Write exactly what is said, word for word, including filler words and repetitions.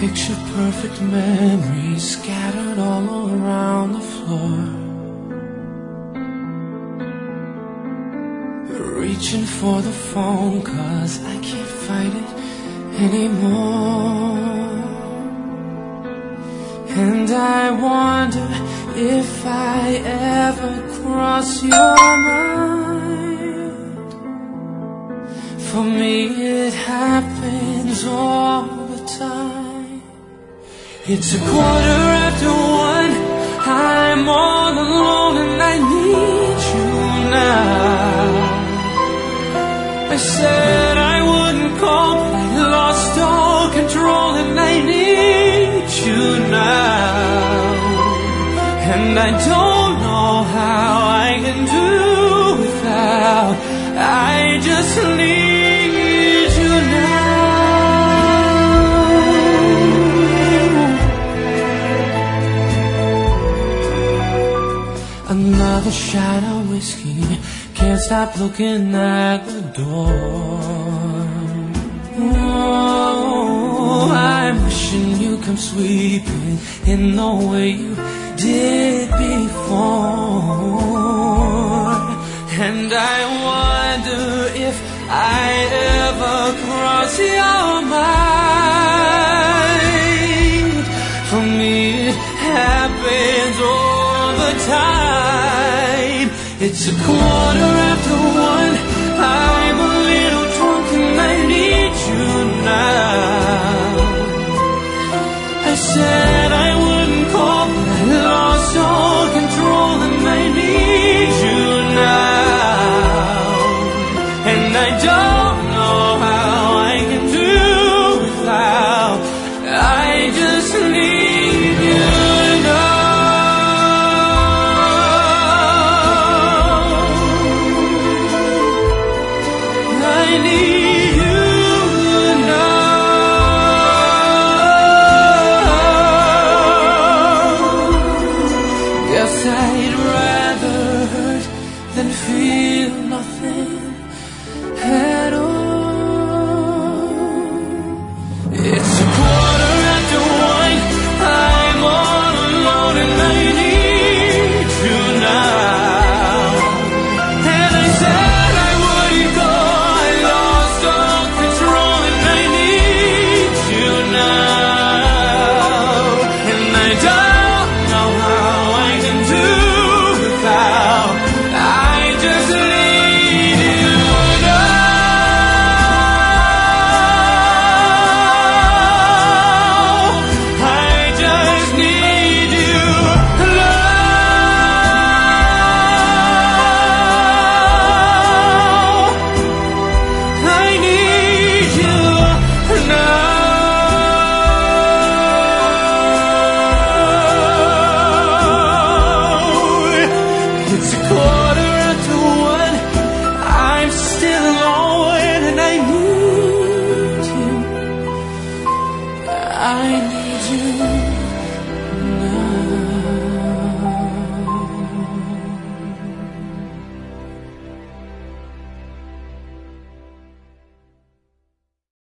Picture perfect memories scattered all around the floor. Reaching for the phone 'cause I can't fight it anymore. And I wonder if I ever cross your mind. For me it happens all the time. It's a quarter after one, I'm all alone and I need you now. I said I wouldn't call, but I lost all control and I need you now. And I don't know how I can do without, I just need you now. Another shot of whiskey, can't stop looking at the door. Oh, I'm wishing you come sweeping in the way you did before. And I wonder if I ever cross your mind. For me it happens all the time. It's a quarter after one,